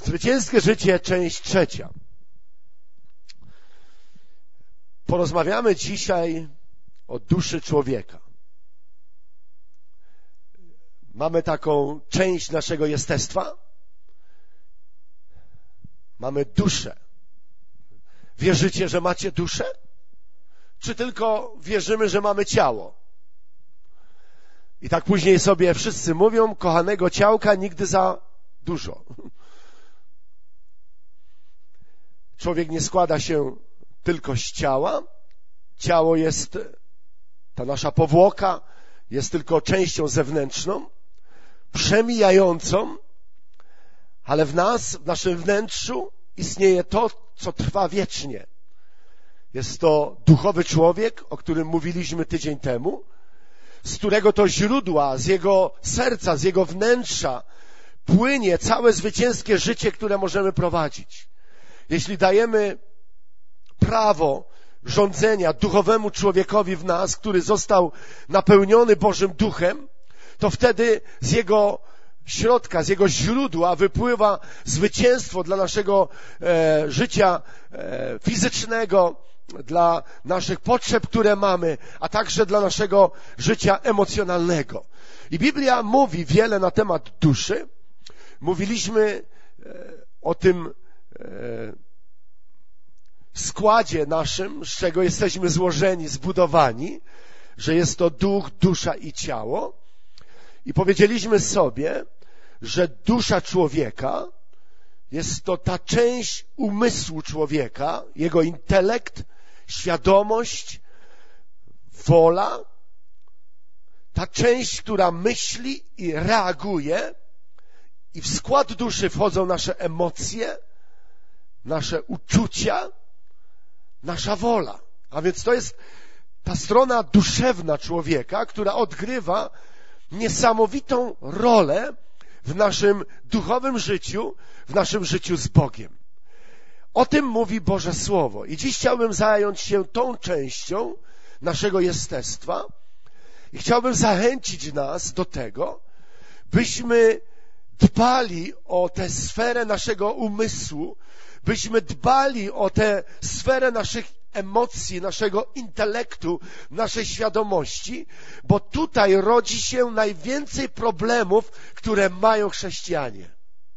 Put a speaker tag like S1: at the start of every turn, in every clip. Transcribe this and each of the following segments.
S1: Zwycięskie życie, część 3. Porozmawiamy dzisiaj o duszy człowieka. Mamy taką część naszego jestestwa. Mamy duszę. Wierzycie, że macie duszę? Czy tylko wierzymy, że mamy ciało? I tak później sobie wszyscy mówią, kochanego ciałka nigdy za dużo. Człowiek nie składa się tylko z ciała. Ciało jest, ta nasza powłoka jest tylko częścią zewnętrzną, przemijającą, ale w nas, w naszym wnętrzu istnieje to, co trwa wiecznie. Jest to duchowy człowiek, o którym mówiliśmy tydzień temu, z którego to źródła, z jego serca, z jego wnętrza płynie całe zwycięskie życie, które możemy prowadzić. Jeśli dajemy prawo rządzenia duchowemu człowiekowi w nas, który został napełniony Bożym Duchem, to wtedy z jego środka, z jego źródła wypływa zwycięstwo dla naszego życia fizycznego, dla naszych potrzeb, które mamy, a także dla naszego życia emocjonalnego. I Biblia mówi wiele na temat duszy. Mówiliśmy o tym składzie naszym, z czego jesteśmy złożeni, zbudowani, że jest to duch, dusza i ciało. I powiedzieliśmy sobie, że dusza człowieka jest to ta część umysłu człowieka, jego intelekt, świadomość, wola, ta część, która myśli i reaguje, i w skład duszy wchodzą nasze emocje, nasze uczucia, nasza wola. A więc to jest ta strona duszewna człowieka, która odgrywa niesamowitą rolę w naszym duchowym życiu, w naszym życiu z Bogiem. O tym mówi Boże Słowo. I dziś chciałbym zająć się tą częścią naszego jestestwa i chciałbym zachęcić nas do tego, byśmy dbali o tę sferę naszego umysłu, byśmy dbali o tę sferę naszych emocji, naszego intelektu, naszej świadomości, bo tutaj rodzi się najwięcej problemów, które mają chrześcijanie.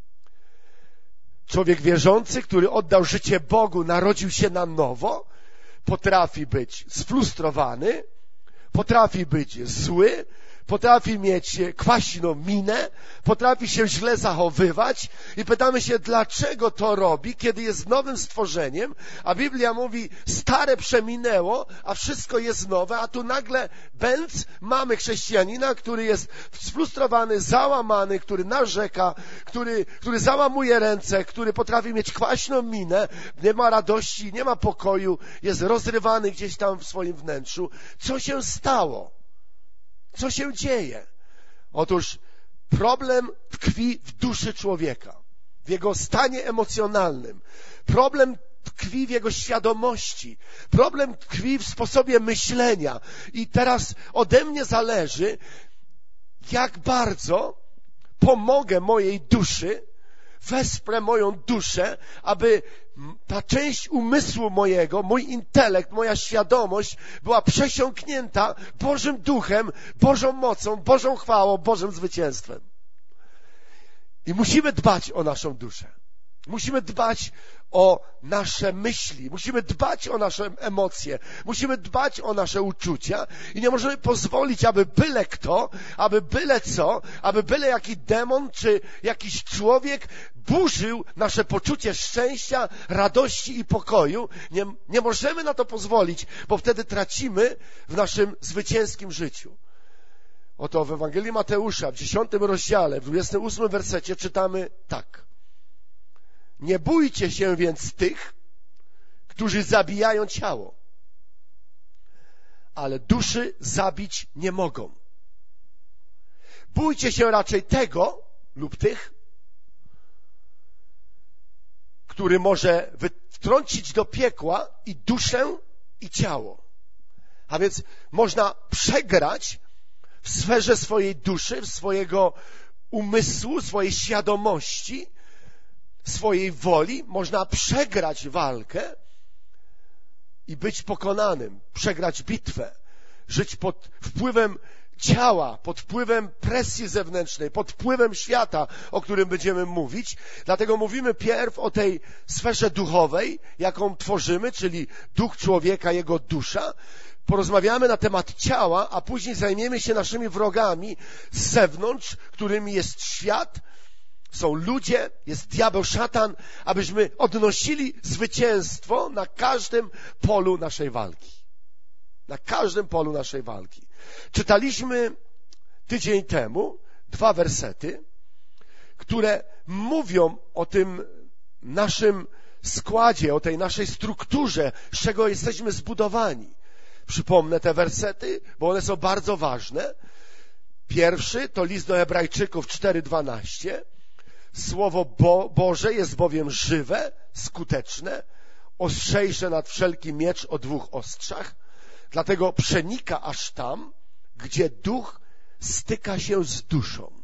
S1: Człowiek wierzący, który oddał życie Bogu, narodził się na nowo, potrafi być sfrustrowany, potrafi być zły, potrafi mieć kwaśną minę, potrafi się źle zachowywać i pytamy się, dlaczego to robi, kiedy jest nowym stworzeniem, a Biblia mówi, stare przeminęło, a wszystko jest nowe, a tu nagle mamy chrześcijanina, który jest sfrustrowany, załamany, który narzeka, który załamuje ręce, który potrafi mieć kwaśną minę, nie ma radości, nie ma pokoju, jest rozrywany gdzieś tam w swoim wnętrzu. Co się stało? Co się dzieje? Otóż problem tkwi w duszy człowieka, w jego stanie emocjonalnym. Problem tkwi w jego świadomości. Problem tkwi w sposobie myślenia. I teraz ode mnie zależy, jak bardzo pomogę mojej duszy, wesprę moją duszę, aby ta część umysłu mojego, mój intelekt, moja świadomość była przesiąknięta Bożym Duchem, Bożą mocą, Bożą chwałą, Bożym zwycięstwem. I musimy dbać o naszą duszę. Musimy dbać o nasze myśli, musimy dbać o nasze emocje, musimy dbać o nasze uczucia i nie możemy pozwolić, aby byle kto, aby byle co, aby byle jaki demon czy jakiś człowiek burzył nasze poczucie szczęścia, radości i pokoju. Nie możemy na to pozwolić, bo wtedy tracimy w naszym zwycięskim życiu. Oto w Ewangelii Mateusza w 10 rozdziale, w 28 wersecie czytamy tak. Nie bójcie się więc tych, którzy zabijają ciało, ale duszy zabić nie mogą. Bójcie się raczej tego lub tych, który może wtrącić do piekła i duszę, i ciało. A więc można przegrać w sferze swojej duszy, swojego umysłu, swojej świadomości, swojej woli można przegrać walkę i być pokonanym, przegrać bitwę, żyć pod wpływem ciała, pod wpływem presji zewnętrznej, pod wpływem świata, o którym będziemy mówić. Dlatego mówimy pierw o tej sferze duchowej, jaką tworzymy, czyli duch człowieka, jego dusza. Porozmawiamy na temat ciała, a później zajmiemy się naszymi wrogami z zewnątrz, którymi jest świat, są ludzie, jest diabeł, szatan, abyśmy odnosili zwycięstwo na każdym polu naszej walki. Na każdym polu naszej walki. Czytaliśmy tydzień temu 2 wersety, które mówią o tym naszym składzie, o tej naszej strukturze, z czego jesteśmy zbudowani. Przypomnę te wersety, bo one są bardzo ważne. Pierwszy to list do Hebrajczyków 4:12. Słowo Boże jest bowiem żywe, skuteczne, ostrzejsze nad wszelki miecz o 2 ostrzach, dlatego przenika aż tam, gdzie duch styka się z duszą,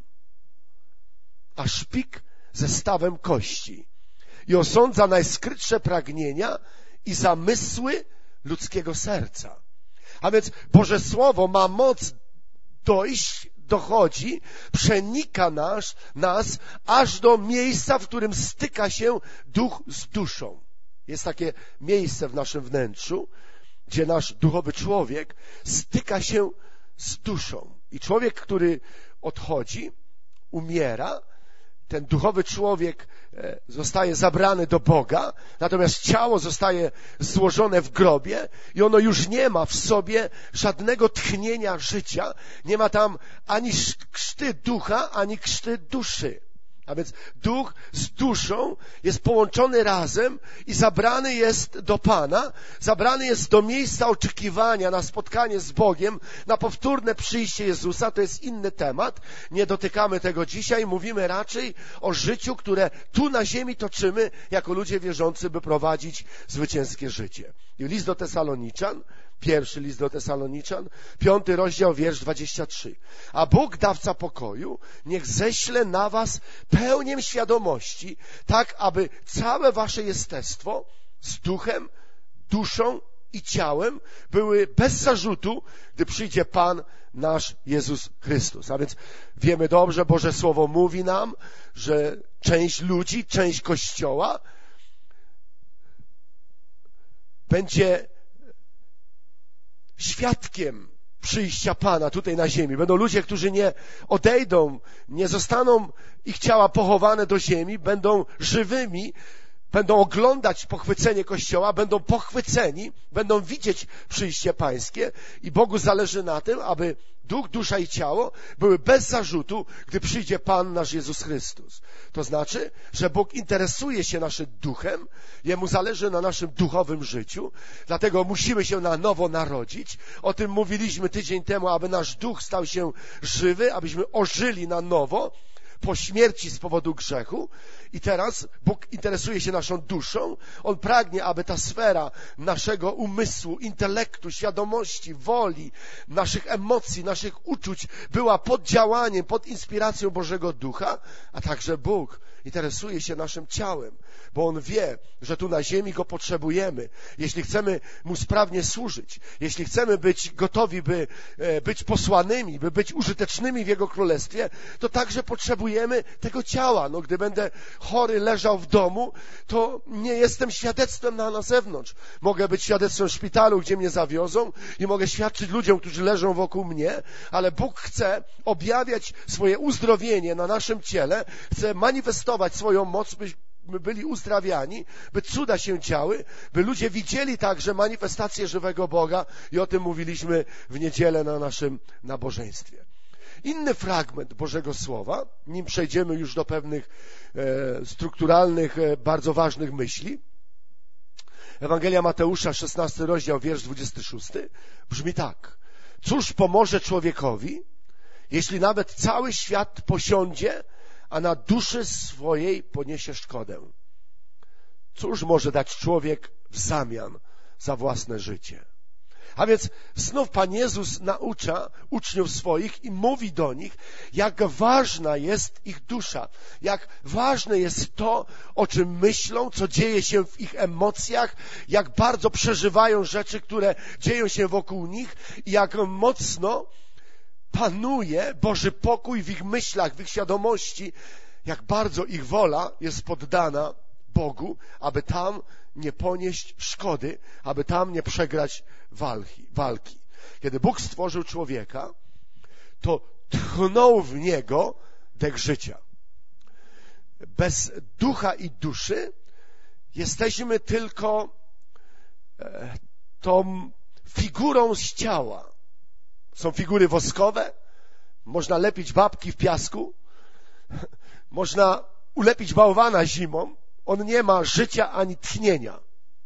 S1: a szpik ze stawem kości i osądza najskrytsze pragnienia i zamysły ludzkiego serca. A więc Boże Słowo ma moc dojść, dochodzi, przenika nas aż do miejsca, w którym styka się duch z duszą. Jest takie miejsce w naszym wnętrzu, gdzie nasz duchowy człowiek styka się z duszą. I człowiek, który odchodzi, umiera, ten duchowy człowiek zostaje zabrany do Boga, natomiast ciało zostaje złożone w grobie i ono już nie ma w sobie żadnego tchnienia życia, nie ma tam ani krzty ducha, ani krzty duszy. A więc duch z duszą jest połączony razem i zabrany jest do Pana, zabrany jest do miejsca oczekiwania na spotkanie z Bogiem, na powtórne przyjście Jezusa. To jest inny temat. Nie dotykamy tego dzisiaj. Mówimy raczej o życiu, które tu na ziemi toczymy jako ludzie wierzący, by prowadzić zwycięskie życie. I list do Tesaloniczan, pierwszy list do Tesaloniczan, 5 rozdział, wiersz 23. A Bóg, dawca pokoju, niech ześle na was pełnię świadomości, tak aby całe wasze jestestwo z duchem, duszą i ciałem były bez zarzutu, gdy przyjdzie Pan nasz Jezus Chrystus. A więc wiemy dobrze, Boże Słowo mówi nam, że część ludzi, część Kościoła będzie świadkiem przyjścia Pana tutaj na ziemi. Będą ludzie, którzy nie odejdą, nie zostaną ich ciała pochowane do ziemi, będą żywymi, będą oglądać pochwycenie Kościoła, będą pochwyceni, będą widzieć przyjście Pańskie i Bogu zależy na tym, aby duch, dusza i ciało były bez zarzutu, gdy przyjdzie Pan nasz Jezus Chrystus. To znaczy, że Bóg interesuje się naszym duchem, Jemu zależy na naszym duchowym życiu, dlatego musimy się na nowo narodzić. O tym mówiliśmy tydzień temu, aby nasz duch stał się żywy, abyśmy ożyli na nowo po śmierci z powodu grzechu. I teraz Bóg interesuje się naszą duszą. On pragnie, aby ta sfera naszego umysłu, intelektu, świadomości, woli, naszych emocji, naszych uczuć była pod działaniem, pod inspiracją Bożego Ducha, a także Bóg interesuje się naszym ciałem, bo On wie, że tu na ziemi Go potrzebujemy. Jeśli chcemy Mu sprawnie służyć, jeśli chcemy być gotowi, by być posłanymi, by być użytecznymi w Jego Królestwie, to także potrzebujemy tego ciała. No, gdy będę chory leżał w domu, to nie jestem świadectwem na zewnątrz. Mogę być świadectwem w szpitalu, gdzie mnie zawiozą i mogę świadczyć ludziom, którzy leżą wokół mnie, ale Bóg chce objawiać swoje uzdrowienie na naszym ciele, chce manifestować swoją moc, byśmy byli uzdrawiani, by cuda się działy, by ludzie widzieli także manifestację żywego Boga i o tym mówiliśmy w niedzielę na naszym nabożeństwie. Inny fragment Bożego Słowa, nim przejdziemy już do pewnych strukturalnych, bardzo ważnych myśli. Ewangelia Mateusza, 16 rozdział, wiersz 26, brzmi tak. Cóż pomoże człowiekowi, jeśli nawet cały świat posiądzie, a na duszy swojej poniesie szkodę? Cóż może dać człowiek w zamian za własne życie? A więc znów Pan Jezus naucza uczniów swoich i mówi do nich, jak ważna jest ich dusza, jak ważne jest to, o czym myślą, co dzieje się w ich emocjach, jak bardzo przeżywają rzeczy, które dzieją się wokół nich i jak mocno panuje Boży pokój w ich myślach, w ich świadomości, jak bardzo ich wola jest poddana Bogu, aby tam nie ponieść szkody, aby tam nie przegrać walki. Kiedy Bóg stworzył człowieka, to tchnął w niego dech życia. Bez ducha i duszy jesteśmy tylko tą figurą z ciała. Są figury woskowe, można lepić babki w piasku, można ulepić bałwana zimą, on nie ma życia ani tchnienia.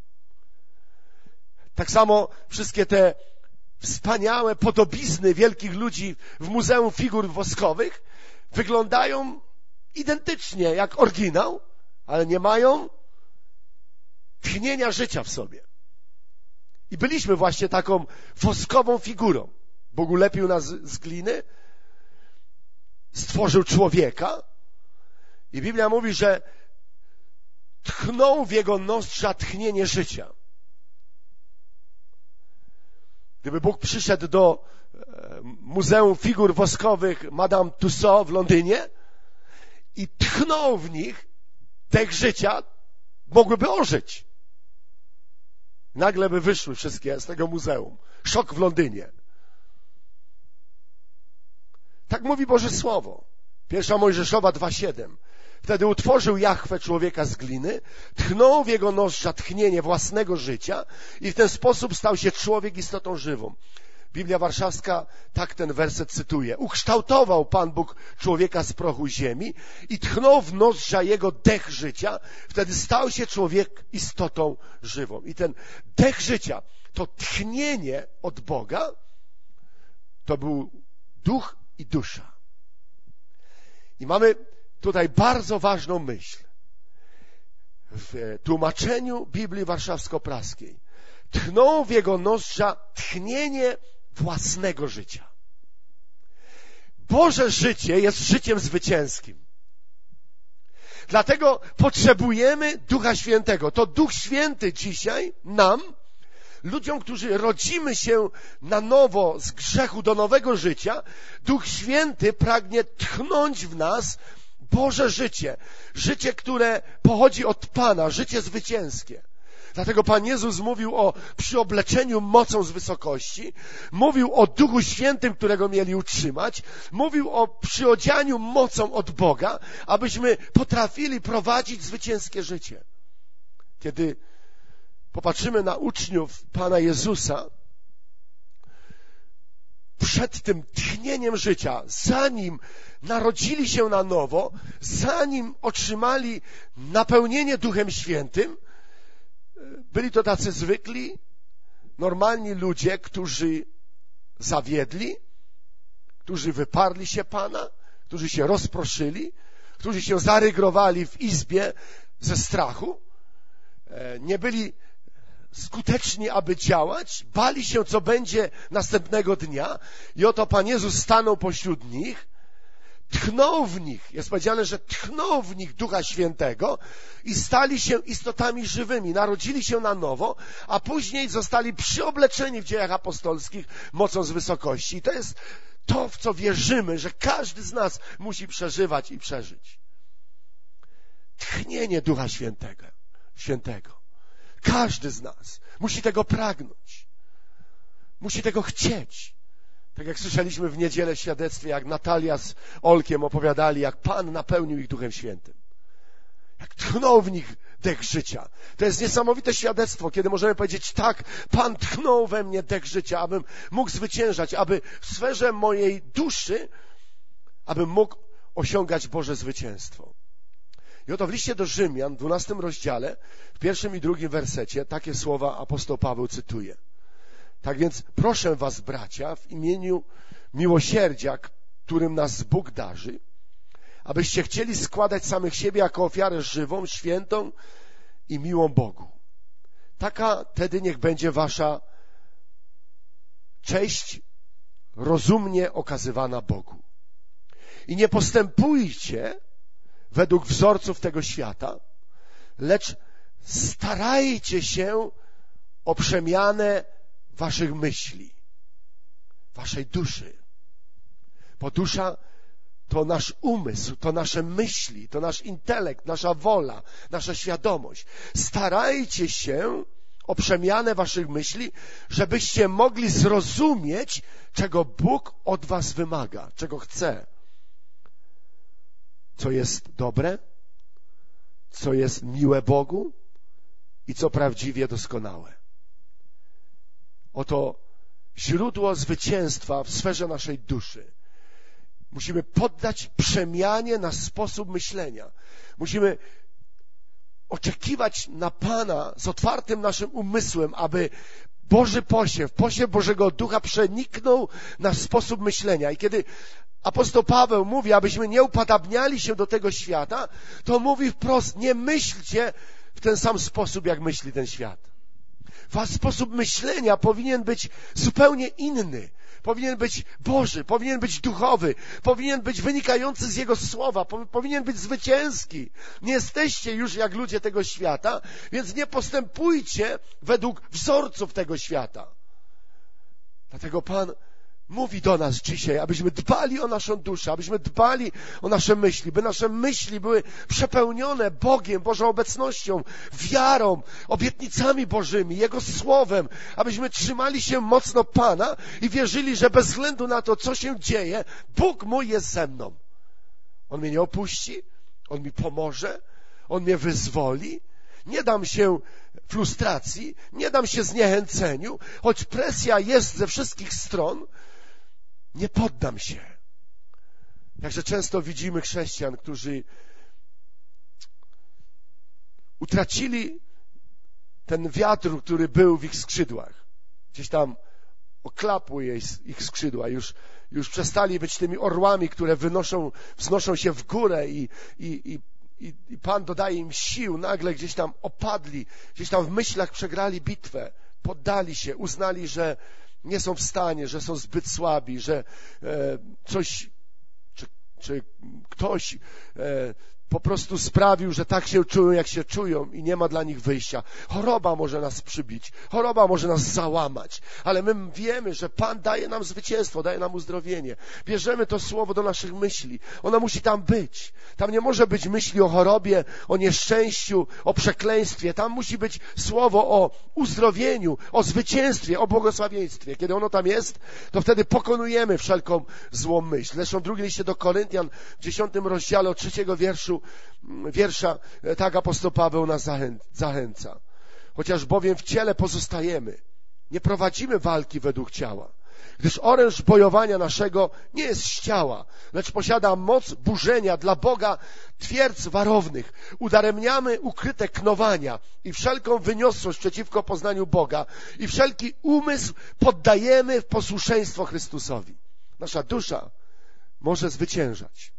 S1: Tak samo wszystkie te wspaniałe podobizny wielkich ludzi w Muzeum Figur Woskowych wyglądają identycznie jak oryginał, ale nie mają tchnienia życia w sobie. I byliśmy właśnie taką woskową figurą. Bóg ulepił nas z gliny, stworzył człowieka i Biblia mówi, że tchnął w jego nozdrza tchnienie życia. Gdyby Bóg przyszedł do Muzeum Figur Woskowych Madame Tussauds w Londynie i tchnął w nich dech życia, mogłyby ożyć. Nagle by wyszły wszystkie z tego muzeum. Szok w Londynie. Tak mówi Boże Słowo. 1 Mojżeszowa 2:7. Wtedy utworzył Jahwe człowieka z gliny, tchnął w jego nozdrza tchnienie własnego życia i w ten sposób stał się człowiek istotą żywą. Biblia Warszawska tak ten werset cytuje. Ukształtował Pan Bóg człowieka z prochu ziemi i tchnął w nozdrza jego dech życia. Wtedy stał się człowiek istotą żywą. I ten dech życia, to tchnienie od Boga, to był duch i dusza. I mamy tutaj bardzo ważną myśl. W tłumaczeniu Biblii Warszawsko-Praskiej tchnął w jego nozdrza tchnienie własnego życia. Boże życie jest życiem zwycięskim. Dlatego potrzebujemy Ducha Świętego. To Duch Święty dzisiaj nam, ludziom, którzy rodzimy się na nowo z grzechu do nowego życia, Duch Święty pragnie tchnąć w nas Boże życie. Życie, które pochodzi od Pana, życie zwycięskie. Dlatego Pan Jezus mówił o przyobleczeniu mocą z wysokości, mówił o Duchu Świętym, którego mieli utrzymać, mówił o przyodzianiu mocą od Boga, abyśmy potrafili prowadzić zwycięskie życie. Kiedy popatrzymy na uczniów Pana Jezusa, przed tym tchnieniem życia, zanim narodzili się na nowo, zanim otrzymali napełnienie Duchem Świętym, byli to tacy zwykli, normalni ludzie, którzy zawiedli, którzy wyparli się Pana, którzy się rozproszyli, którzy się zarygrowali w izbie ze strachu, nie byli skuteczni, aby działać, bali się, co będzie następnego dnia i oto Pan Jezus stanął pośród nich, tchnął w nich, jest powiedziane, że tchnął w nich Ducha Świętego i stali się istotami żywymi, narodzili się na nowo, a później zostali przyobleczeni w dziejach apostolskich mocą z wysokości. I to jest to, w co wierzymy, że każdy z nas musi przeżywać i przeżyć. Tchnienie Ducha Świętego. Każdy z nas musi tego pragnąć. Musi tego chcieć. Tak jak słyszeliśmy w niedzielę w świadectwie, jak Natalia z Olkiem opowiadali, jak Pan napełnił ich Duchem Świętym. Jak tchnął w nich dech życia. To jest niesamowite świadectwo, kiedy możemy powiedzieć, tak, Pan tchnął we mnie dech życia, abym mógł zwyciężać, aby w sferze mojej duszy, abym mógł osiągać Boże zwycięstwo. I oto w liście do Rzymian, w 12 rozdziale, w 1 i 2 wersecie, takie słowa apostoł Paweł cytuje. Tak więc proszę was, bracia, w imieniu miłosierdzia, którym nas Bóg darzy, abyście chcieli składać samych siebie jako ofiarę żywą, świętą i miłą Bogu. Taka tedy niech będzie wasza cześć rozumnie okazywana Bogu. I nie postępujcie według wzorców tego świata, lecz starajcie się o przemianę waszych myśli, waszej duszy. Bo dusza to nasz umysł, to nasze myśli, to nasz intelekt, nasza wola, nasza świadomość. Starajcie się o przemianę waszych myśli, żebyście mogli zrozumieć, czego Bóg od was wymaga, czego chce. Co jest dobre, co jest miłe Bogu i co prawdziwie doskonałe. Oto źródło zwycięstwa w sferze naszej duszy. Musimy poddać przemianie nasz sposób myślenia. Musimy oczekiwać na Pana z otwartym naszym umysłem, aby Boży posiew Bożego Ducha przeniknął nasz sposób myślenia. I kiedy apostoł Paweł mówi, abyśmy nie upodabniali się do tego świata, to mówi wprost, nie myślcie w ten sam sposób, jak myśli ten świat. Wasz sposób myślenia powinien być zupełnie inny. Powinien być Boży, powinien być duchowy, powinien być wynikający z Jego słowa, powinien być zwycięski. Nie jesteście już jak ludzie tego świata, więc nie postępujcie według wzorców tego świata. Dlatego Pan mówi do nas dzisiaj, abyśmy dbali o naszą duszę, abyśmy dbali o nasze myśli, by nasze myśli były przepełnione Bogiem, Bożą obecnością, wiarą, obietnicami Bożymi, Jego Słowem, abyśmy trzymali się mocno Pana i wierzyli, że bez względu na to, co się dzieje, Bóg mój jest ze mną. On mnie nie opuści, On mi pomoże, On mnie wyzwoli. Nie dam się frustracji, nie dam się zniechęceniu, choć presja jest ze wszystkich stron, nie poddam się. Jakże często widzimy chrześcijan, którzy utracili ten wiatr, który był w ich skrzydłach. Gdzieś tam oklapły ich skrzydła. Już przestali być tymi orłami, które wznoszą się w górę i Pan dodaje im sił. Nagle gdzieś tam opadli, gdzieś tam w myślach przegrali bitwę. Poddali się, uznali, że nie są w stanie, że są zbyt słabi, że coś czy ktoś po prostu sprawił, że tak się czują, jak się czują i nie ma dla nich wyjścia. Choroba może nas przybić, choroba może nas załamać, ale my wiemy, że Pan daje nam zwycięstwo, daje nam uzdrowienie. Bierzemy to słowo do naszych myśli. Ono musi tam być. Tam nie może być myśli o chorobie, o nieszczęściu, o przekleństwie. Tam musi być słowo o uzdrowieniu, o zwycięstwie, o błogosławieństwie. Kiedy ono tam jest, to wtedy pokonujemy wszelką złą myśl. Zresztą w drugim liście do Koryntian, w 10 rozdziale od 3 wiersza, tak apostoł Paweł nas zachęca. Chociaż bowiem w ciele pozostajemy, nie prowadzimy walki według ciała, gdyż oręż bojowania naszego nie jest z ciała, lecz posiada moc burzenia dla Boga twierdz warownych. Udaremniamy ukryte knowania i wszelką wyniosłość przeciwko poznaniu Boga i wszelki umysł poddajemy w posłuszeństwo Chrystusowi. Nasza dusza może zwyciężać.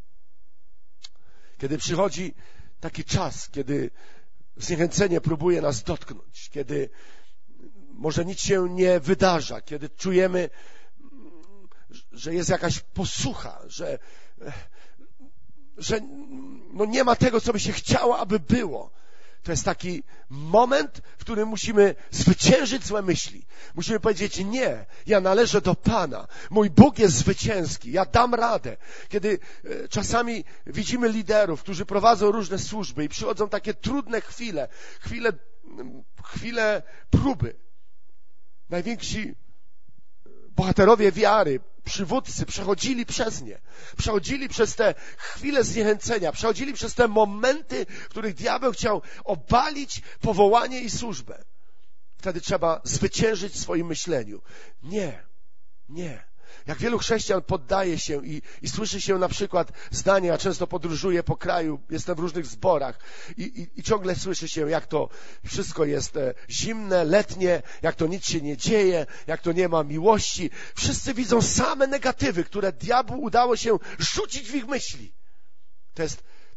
S1: Kiedy przychodzi taki czas, kiedy zniechęcenie próbuje nas dotknąć, kiedy może nic się nie wydarza, kiedy czujemy, że jest jakaś posłucha, że nie ma tego, co by się chciało, aby było. To jest taki moment, w którym musimy zwyciężyć złe myśli. Musimy powiedzieć, nie, ja należę do Pana. Mój Bóg jest zwycięski, ja dam radę. Kiedy czasami widzimy liderów, którzy prowadzą różne służby i przychodzą takie trudne chwile próby. Najwięksi bohaterowie wiary, przywódcy przechodzili przez nie. Przechodzili przez te chwile zniechęcenia, przechodzili przez te momenty, w których diabeł chciał obalić powołanie i służbę. Wtedy trzeba zwyciężyć w swoim myśleniu. Nie. Jak wielu chrześcijan poddaje się i słyszy się na przykład zdania, ja często podróżuję po kraju, jestem w różnych zborach i ciągle słyszy się, jak to wszystko jest zimne, letnie, jak to nic się nie dzieje, jak to nie ma miłości. Wszyscy widzą same negatywy, które diabłu udało się rzucić w ich myśli. To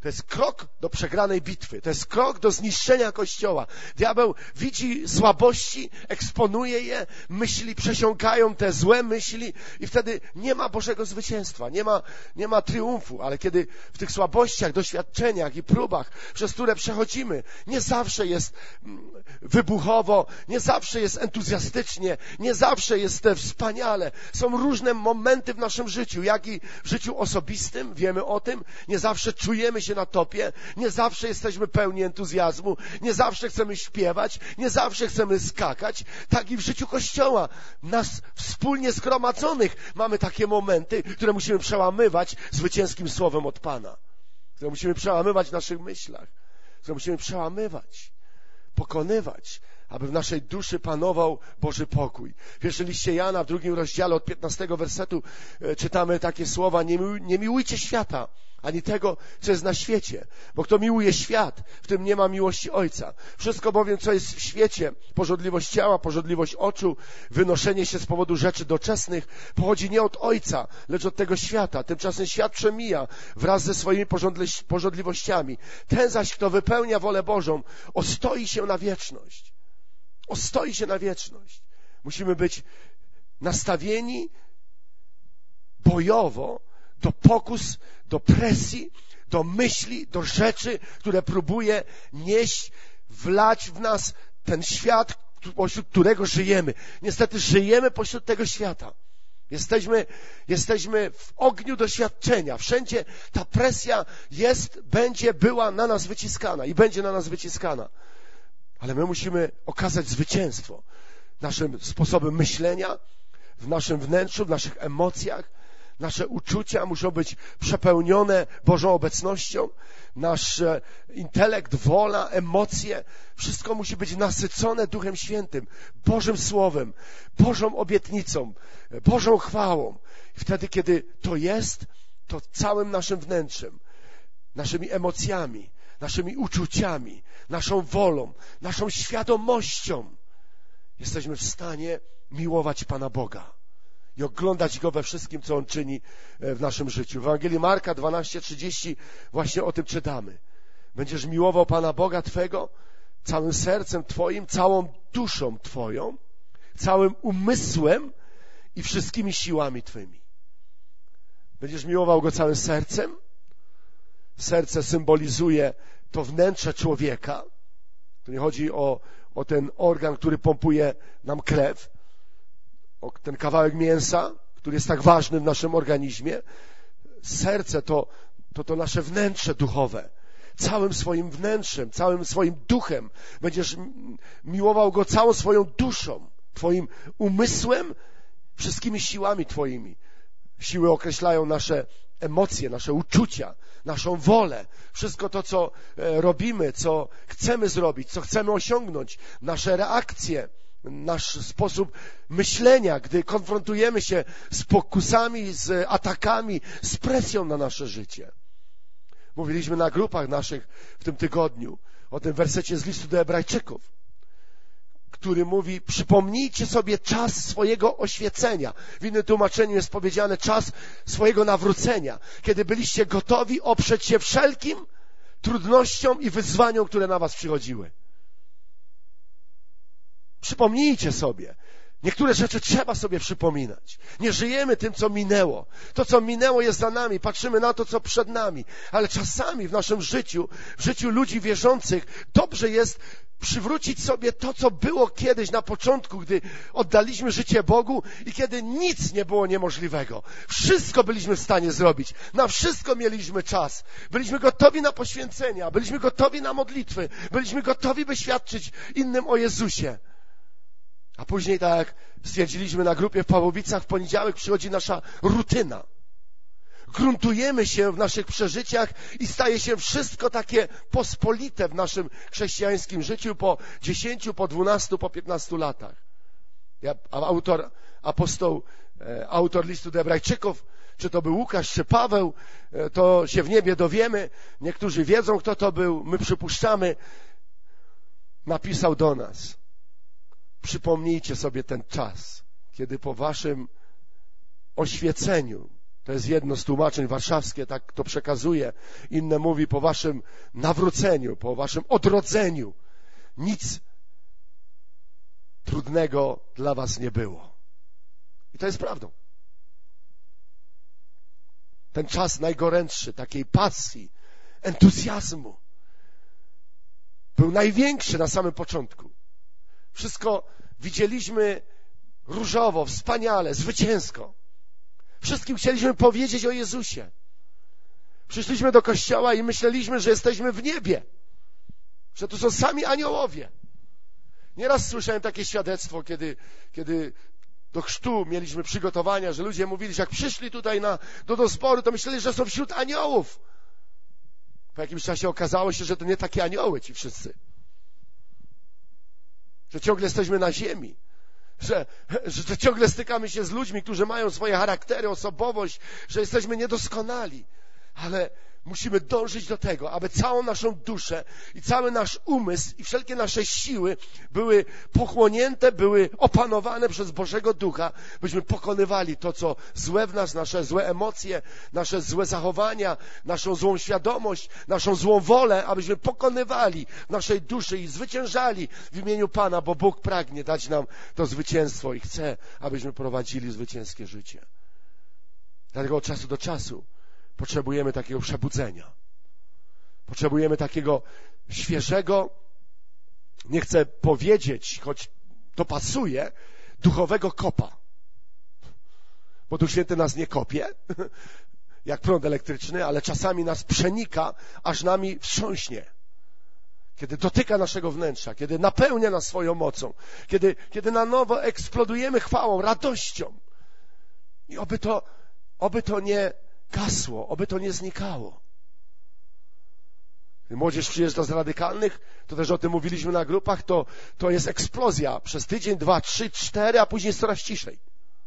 S1: To jest krok do przegranej bitwy. To jest krok do zniszczenia Kościoła. Diabeł widzi słabości, eksponuje je, myśli przesiąkają te złe myśli i wtedy nie ma Bożego zwycięstwa, nie ma triumfu. Ale kiedy w tych słabościach, doświadczeniach i próbach, przez które przechodzimy, nie zawsze jest wybuchowo, nie zawsze jest entuzjastycznie, nie zawsze jest wspaniale. Są różne momenty w naszym życiu, jak i w życiu osobistym, wiemy o tym, nie zawsze czujemy się na topie, nie zawsze jesteśmy pełni entuzjazmu, nie zawsze chcemy śpiewać, nie zawsze chcemy skakać, tak i w życiu Kościoła. Nas wspólnie zgromadzonych mamy takie momenty, które musimy przełamywać zwycięskim słowem od Pana, które musimy przełamywać w naszych myślach, które musimy przełamywać, pokonywać, aby w naszej duszy panował Boży pokój. W pierwszym liście Jana, w 2 rozdziale od 15 wersetu czytamy takie słowa: nie miłujcie świata, ani tego, co jest na świecie. Bo kto miłuje świat, w tym nie ma miłości Ojca. Wszystko bowiem, co jest w świecie, pożądliwość ciała, pożądliwość oczu, wynoszenie się z powodu rzeczy doczesnych, pochodzi nie od Ojca, lecz od tego świata. Tymczasem świat przemija wraz ze swoimi pożądliwościami. Ten zaś, kto wypełnia wolę Bożą, ostoi się na wieczność. Ostoi się na wieczność. Musimy być nastawieni bojowo do pokus, do presji, do myśli, do rzeczy, które próbuje nieść, wlać w nas ten świat, pośród którego żyjemy. Niestety żyjemy pośród tego świata. Jesteśmy w ogniu doświadczenia. Wszędzie ta presja była na nas wyciskana i będzie na nas wyciskana. Ale my musimy okazać zwycięstwo naszym sposobem myślenia, w naszym wnętrzu, w naszych emocjach. Nasze uczucia muszą być przepełnione Bożą obecnością. Nasz intelekt, wola, emocje, wszystko musi być nasycone Duchem Świętym, Bożym Słowem, Bożą obietnicą, Bożą chwałą. I wtedy, kiedy to jest, to całym naszym wnętrzem, naszymi emocjami, naszymi uczuciami, naszą wolą, naszą świadomością jesteśmy w stanie miłować Pana Boga i oglądać Go we wszystkim, co On czyni w naszym życiu. W Ewangelii Marka 12:30 właśnie o tym czytamy. Będziesz miłował Pana Boga Twego całym sercem Twoim, całą duszą Twoją, całym umysłem i wszystkimi siłami Twymi. Będziesz miłował Go całym sercem. Serce symbolizuje to wnętrze człowieka. Tu nie chodzi o ten organ, który pompuje nam krew, o ten kawałek mięsa, który jest tak ważny w naszym organizmie. Serce to nasze wnętrze duchowe. Całym swoim wnętrzem, całym swoim duchem. Będziesz miłował Go całą swoją duszą, Twoim umysłem, wszystkimi siłami Twoimi. Siły określają nasze emocje, nasze uczucia, naszą wolę. Wszystko to, co robimy, co chcemy zrobić, co chcemy osiągnąć, nasze reakcje, nasz sposób myślenia, gdy konfrontujemy się z pokusami, z atakami, z presją na nasze życie. Mówiliśmy na grupach naszych w tym tygodniu o tym wersecie z listu do Hebrajczyków, który mówi: przypomnijcie sobie czas swojego oświecenia. W innym tłumaczeniu jest powiedziane czas swojego nawrócenia, kiedy byliście gotowi oprzeć się wszelkim trudnościom i wyzwaniom, które na was przychodziły. Przypomnijcie sobie. Niektóre rzeczy trzeba sobie przypominać. Nie żyjemy tym, co minęło. To, co minęło, jest za nami. Patrzymy na to, co przed nami. Ale czasami w naszym życiu, w życiu ludzi wierzących, dobrze jest przywrócić sobie to, co było kiedyś na początku, gdy oddaliśmy życie Bogu i kiedy nic nie było niemożliwego. Wszystko byliśmy w stanie zrobić. Na wszystko mieliśmy czas. Byliśmy gotowi na poświęcenia. Byliśmy gotowi na modlitwy. Byliśmy gotowi, by świadczyć innym o Jezusie. A później, tak jak stwierdziliśmy na grupie w Pawłowicach, w poniedziałek przychodzi nasza rutyna. Gruntujemy się w naszych przeżyciach i staje się wszystko takie pospolite w naszym chrześcijańskim życiu po 10, po 12, po 15 latach. Autor listu do Hebrajczyków, czy to był Łukasz, czy Paweł, to się w niebie dowiemy. Niektórzy wiedzą, kto to był, my przypuszczamy. Napisał do nas: przypomnijcie sobie ten czas, kiedy po waszym oświeceniu, To jest jedno z tłumaczeń warszawskie, tak to przekazuje. Inne mówi po waszym nawróceniu, po waszym odrodzeniu. Nic trudnego dla was nie było. I to jest prawdą. Ten czas najgorętszy, takiej pasji, entuzjazmu, był największy na samym początku. Wszystko widzieliśmy różowo, wspaniale, zwycięsko. Wszystkim chcieliśmy powiedzieć o Jezusie. Przyszliśmy do kościoła i myśleliśmy, że jesteśmy w niebie, że tu są sami aniołowie. Nieraz słyszałem takie świadectwo, kiedy do chrztu mieliśmy przygotowania, że ludzie mówili, że jak przyszli tutaj do zboru, to myśleli, że są wśród aniołów. Po jakimś czasie okazało się, że to nie takie anioły ci wszyscy. Że ciągle jesteśmy na ziemi. Że ciągle stykamy się z ludźmi, którzy mają swoje charaktery, osobowość, że jesteśmy niedoskonali. Ale musimy dążyć do tego, aby całą naszą duszę i cały nasz umysł i wszelkie nasze siły były pochłonięte, były opanowane przez Bożego Ducha, byśmy pokonywali to, co złe w nas, nasze złe emocje, nasze złe zachowania, naszą złą świadomość, naszą złą wolę, abyśmy pokonywali w naszej duszy i zwyciężali w imieniu Pana, bo Bóg pragnie dać nam to zwycięstwo i chce, abyśmy prowadzili zwycięskie życie. Dlatego od czasu do czasu potrzebujemy takiego przebudzenia. Potrzebujemy takiego świeżego, nie chcę powiedzieć, choć to pasuje, duchowego kopa. Bo Duch Święty nas nie kopie, jak prąd elektryczny, ale czasami nas przenika, aż nami wstrząśnie. Kiedy dotyka naszego wnętrza, kiedy napełnia nas swoją mocą, kiedy na nowo eksplodujemy chwałą, radością. I oby to nie gasło, oby to nie znikało. Gdy młodzież przyjeżdża z radykalnych, to też o tym mówiliśmy na grupach, to jest eksplozja przez tydzień, 2, 3, 4, a później jest coraz ciszej.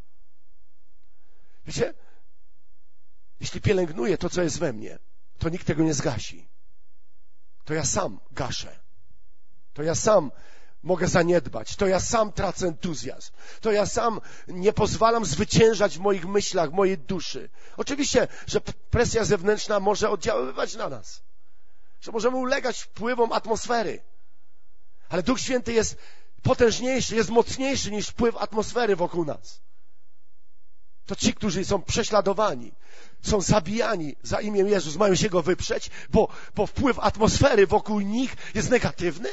S1: Wiecie, jeśli pielęgnuję to, co jest we mnie, to nikt tego nie zgasi. To ja sam gaszę. To ja sam mogę zaniedbać. To ja sam tracę entuzjazm. To ja sam nie pozwalam zwyciężać w moich myślach, w mojej duszy. Oczywiście, że presja zewnętrzna może oddziaływać na nas. Że możemy ulegać wpływom atmosfery. Ale Duch Święty jest potężniejszy, jest mocniejszy niż wpływ atmosfery wokół nas. To ci, którzy są prześladowani, są zabijani za imię Jezus, mają się Go wyprzeć, bo wpływ atmosfery wokół nich jest negatywny?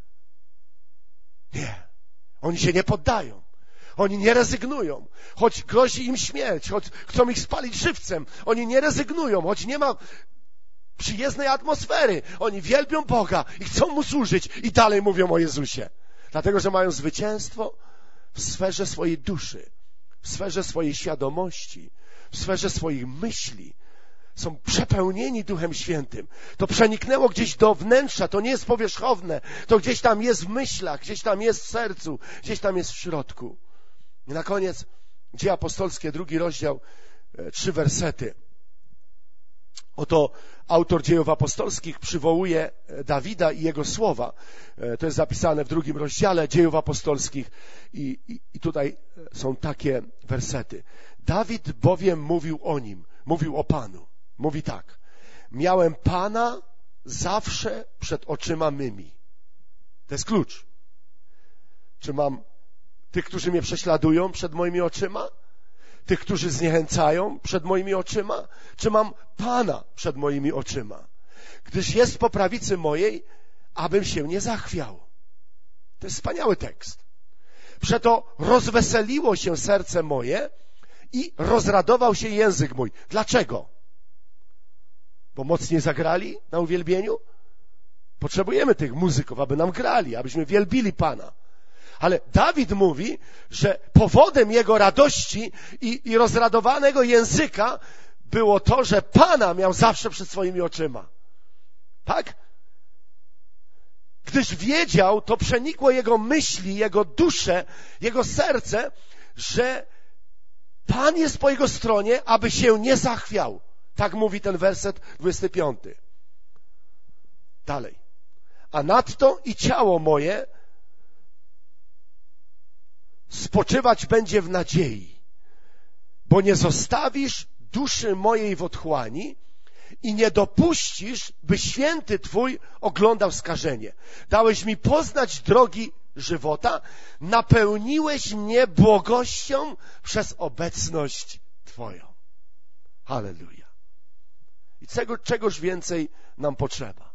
S1: Nie. Oni się nie poddają. Oni nie rezygnują. Choć grozi im śmierć, choć chcą ich spalić żywcem. Oni nie rezygnują, choć nie ma przyjezdnej atmosfery. Oni wielbią Boga i chcą Mu służyć i dalej mówią o Jezusie. Dlatego, że mają zwycięstwo w sferze swojej duszy, w sferze swojej świadomości, w sferze swoich myśli. Są przepełnieni Duchem Świętym. To przeniknęło gdzieś do wnętrza, to nie jest powierzchowne, to gdzieś tam jest w myślach, gdzieś tam jest w sercu, gdzieś tam jest w środku. I na koniec Dzieje Apostolskie, 2 rozdział, 3 wersety. Oto autor Dziejów Apostolskich przywołuje Dawida i jego słowa. To jest zapisane w 2 rozdziale Dziejów Apostolskich i tutaj są takie wersety. Dawid bowiem mówił o nim, mówił o Panu. Mówi tak: miałem Pana zawsze przed oczyma mymi. To jest klucz. Czy mam tych, którzy mnie prześladują, przed moimi oczyma? Tych, którzy zniechęcają, przed moimi oczyma? Czy mam Pana przed moimi oczyma? Gdyż jest po prawicy mojej, abym się nie zachwiał. To jest wspaniały tekst. Przeto rozweseliło się serce moje i rozradował się język mój. Dlaczego? Bo mocniej zagrali na uwielbieniu? Potrzebujemy tych muzyków, aby nam grali, abyśmy wielbili Pana. Ale Dawid mówi, że powodem jego radości i rozradowanego języka było to, że Pana miał zawsze przed swoimi oczyma. Tak? Gdyż wiedział, to przenikło jego myśli, jego duszę, jego serce, że Pan jest po jego stronie, aby się nie zachwiał. Tak mówi ten werset 25. Dalej. A nadto i ciało moje spoczywać będzie w nadziei, bo nie zostawisz duszy mojej w otchłani i nie dopuścisz, by święty Twój oglądał skażenie. Dałeś mi poznać drogi żywota, napełniłeś mnie błogością przez obecność Twoją. Halleluja. I czegoż więcej nam potrzeba?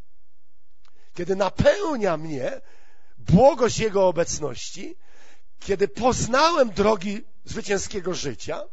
S1: Kiedy napełnia mnie błogość Jego obecności, kiedy poznałem drogi zwycięskiego życia,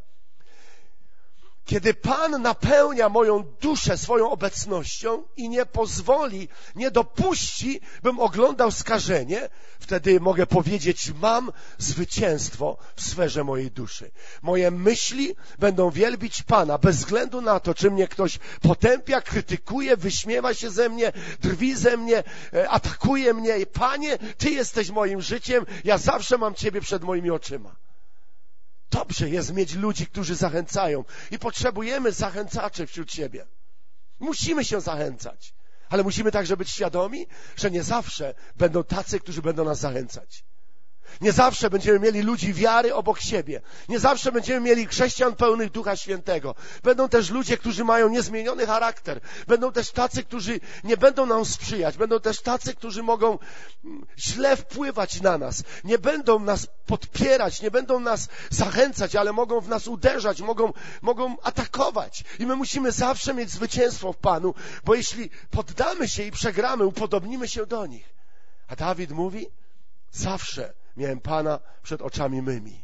S1: kiedy Pan napełnia moją duszę swoją obecnością i nie pozwoli, nie dopuści, bym oglądał skażenie, wtedy mogę powiedzieć, mam zwycięstwo w sferze mojej duszy. Moje myśli będą wielbić Pana, bez względu na to, czy mnie ktoś potępia, krytykuje, wyśmiewa się ze mnie, drwi ze mnie, atakuje mnie. Panie, Ty jesteś moim życiem, ja zawsze mam Ciebie przed moimi oczyma. Dobrze jest mieć ludzi, którzy zachęcają i potrzebujemy zachęcaczy wśród siebie. Musimy się zachęcać, ale musimy także być świadomi, że nie zawsze będą tacy, którzy będą nas zachęcać. Nie zawsze będziemy mieli ludzi wiary obok siebie. Nie zawsze będziemy mieli chrześcijan pełnych Ducha Świętego. Będą też ludzie, którzy mają niezmieniony charakter. Będą też tacy, którzy nie będą nam sprzyjać. Będą też tacy, którzy mogą źle wpływać na nas. Nie będą nas podpierać, nie będą nas zachęcać, ale mogą w nas uderzać, mogą atakować. I my musimy zawsze mieć zwycięstwo w Panu, bo jeśli poddamy się i przegramy, upodobnimy się do nich. A Dawid mówi, zawsze miałem Pana przed oczami mymi,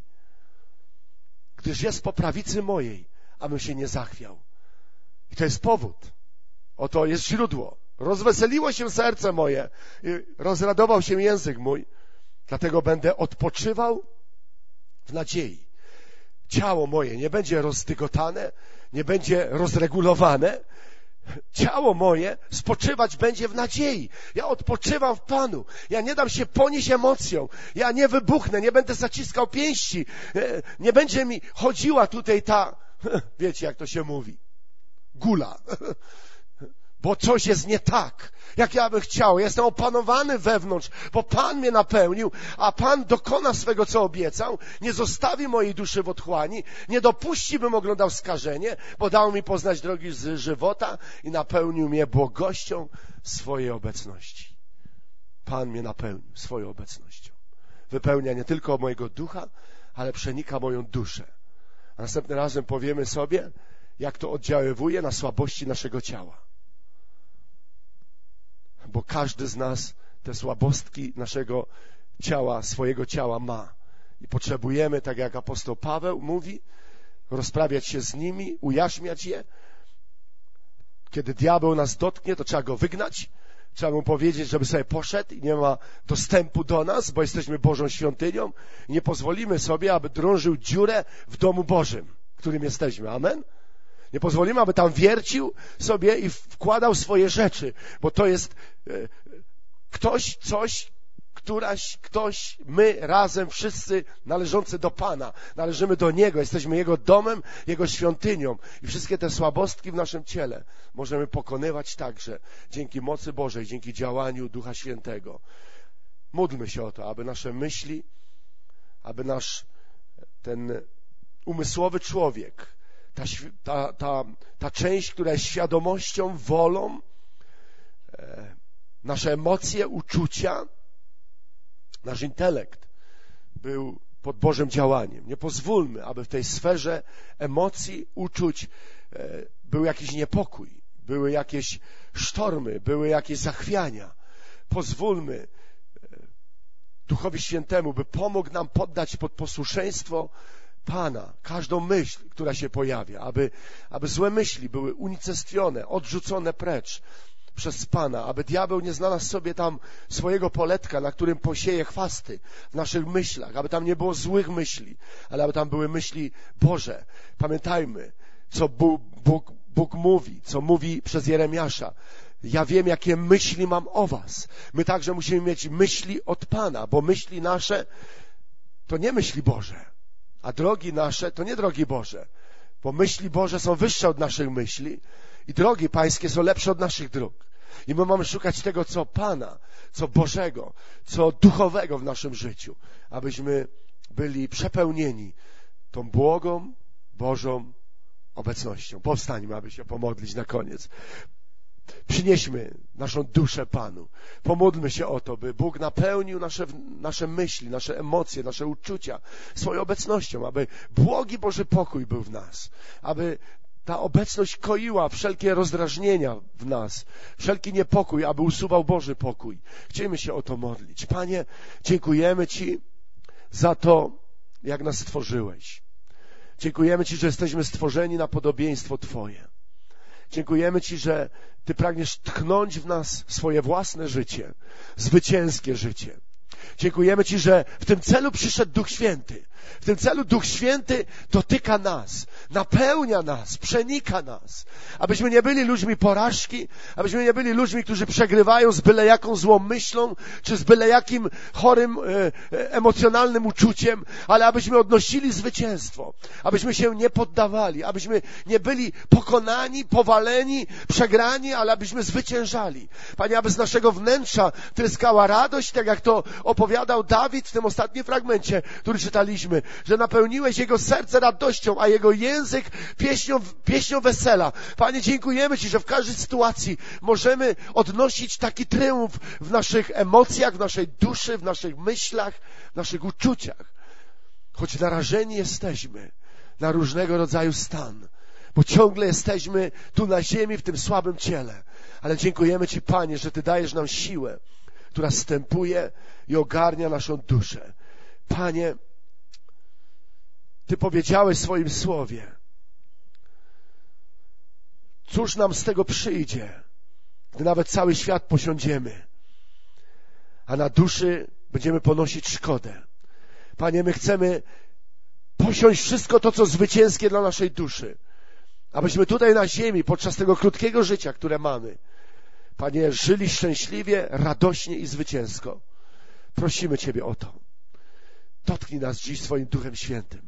S1: gdyż jest po prawicy mojej, abym się nie zachwiał. I to jest powód. Oto jest źródło. Rozweseliło się serce moje i rozradował się język mój, dlatego będę odpoczywał w nadziei. Ciało moje nie będzie rozdygotane, nie będzie rozregulowane. Ciało moje spoczywać będzie w nadziei. Ja odpoczywam w Panu. Ja nie dam się ponieść emocjom. Ja nie wybuchnę, nie będę zaciskał pięści. Nie będzie mi chodziła tutaj ta, wiecie jak to się mówi, gula. Bo coś jest nie tak, jak ja bym chciał. Jestem opanowany wewnątrz, bo Pan mnie napełnił, a Pan dokona swego, co obiecał. Nie zostawi mojej duszy w otchłani, nie dopuści, bym oglądał skażenie, bo dał mi poznać drogi z żywota i napełnił mnie błogością swojej obecności. Pan mnie napełnił swoją obecnością. Wypełnia nie tylko mojego ducha, ale przenika moją duszę. A następnym razem powiemy sobie, jak to oddziaływuje na słabości naszego ciała. Bo każdy z nas te słabostki naszego ciała, swojego ciała ma. I potrzebujemy, tak jak apostoł Paweł mówi, rozprawiać się z nimi, ujarzmiać je. Kiedy diabeł nas dotknie, to trzeba go wygnać. Trzeba mu powiedzieć, żeby sobie poszedł i nie ma dostępu do nas, bo jesteśmy Bożą świątynią. I nie pozwolimy sobie, aby drążył dziurę w domu Bożym, w którym jesteśmy. Amen? Nie pozwolimy, aby tam wiercił sobie i wkładał swoje rzeczy, bo to jest ktoś, coś, ktoś, my razem, wszyscy należący do Pana. Należymy do Niego, jesteśmy Jego domem, Jego świątynią i wszystkie te słabostki w naszym ciele możemy pokonywać także dzięki mocy Bożej, dzięki działaniu Ducha Świętego. Módlmy się o to, aby nasze myśli, aby nasz ten umysłowy człowiek, ta część, która jest świadomością, wolą, nasze emocje, uczucia, nasz intelekt był pod Bożym działaniem. Nie pozwólmy, aby w tej sferze emocji, uczuć był jakiś niepokój, były jakieś sztormy, były jakieś zachwiania. Pozwólmy Duchowi Świętemu, by pomógł nam poddać pod posłuszeństwo Pana każdą myśl, która się pojawia, aby złe myśli były unicestwione, odrzucone precz przez Pana, aby diabeł nie znalazł sobie tam swojego poletka, na którym posieje chwasty w naszych myślach, aby tam nie było złych myśli, ale aby tam były myśli Boże. Pamiętajmy, co Bóg mówi, co mówi przez Jeremiasza. Ja wiem, jakie myśli mam o was. My także musimy mieć myśli od Pana, bo myśli nasze to nie myśli Boże, a drogi nasze to nie drogi Boże, bo myśli Boże są wyższe od naszych myśli i drogi Pańskie są lepsze od naszych dróg. I my mamy szukać tego, co Pana, co Bożego, co duchowego w naszym życiu, abyśmy byli przepełnieni tą błogą Bożą obecnością. Powstańmy, aby się pomodlić na koniec. Przynieśmy naszą duszę Panu. Pomódlmy się o to, by Bóg napełnił nasze myśli, nasze emocje, nasze uczucia swoją obecnością, aby błogi Boży pokój był w nas, aby ta obecność koiła wszelkie rozdrażnienia w nas, wszelki niepokój, aby usuwał Boży pokój. Chcielibyśmy się o to modlić. Panie, dziękujemy Ci za to, jak nas stworzyłeś. Dziękujemy Ci, że jesteśmy stworzeni na podobieństwo Twoje. Dziękujemy Ci, że Ty pragniesz tchnąć w nas swoje własne życie, zwycięskie życie. Dziękujemy Ci, że w tym celu przyszedł Duch Święty. W tym celu Duch Święty dotyka nas, napełnia nas, przenika nas. Abyśmy nie byli ludźmi porażki, abyśmy nie byli ludźmi, którzy przegrywają z byle jaką złą myślą, czy z byle jakim chorym, emocjonalnym uczuciem, ale abyśmy odnosili zwycięstwo, abyśmy się nie poddawali, abyśmy nie byli pokonani, powaleni, przegrani, ale abyśmy zwyciężali. Panie, aby z naszego wnętrza tryskała radość, tak jak to opowiadał Dawid w tym ostatnim fragmencie, który czytaliśmy, że napełniłeś jego serce radością, a jego język pieśnią wesela. Panie, dziękujemy Ci, że w każdej sytuacji możemy odnosić taki triumf w naszych emocjach, w naszej duszy, w naszych myślach, w naszych uczuciach. Choć narażeni jesteśmy na różnego rodzaju stan, bo ciągle jesteśmy tu na ziemi, w tym słabym ciele. Ale dziękujemy Ci, Panie, że Ty dajesz nam siłę, która zstępuje i ogarnia naszą duszę. Panie, Ty powiedziałeś w swoim słowie, cóż nam z tego przyjdzie, gdy nawet cały świat posiądziemy, a na duszy będziemy ponosić szkodę. Panie, my chcemy posiąść wszystko to, co zwycięskie dla naszej duszy, abyśmy tutaj na ziemi, podczas tego krótkiego życia, które mamy, Panie, żyli szczęśliwie, radośnie i zwycięsko. Prosimy Ciebie o to. Dotknij nas dziś swoim Duchem Świętym.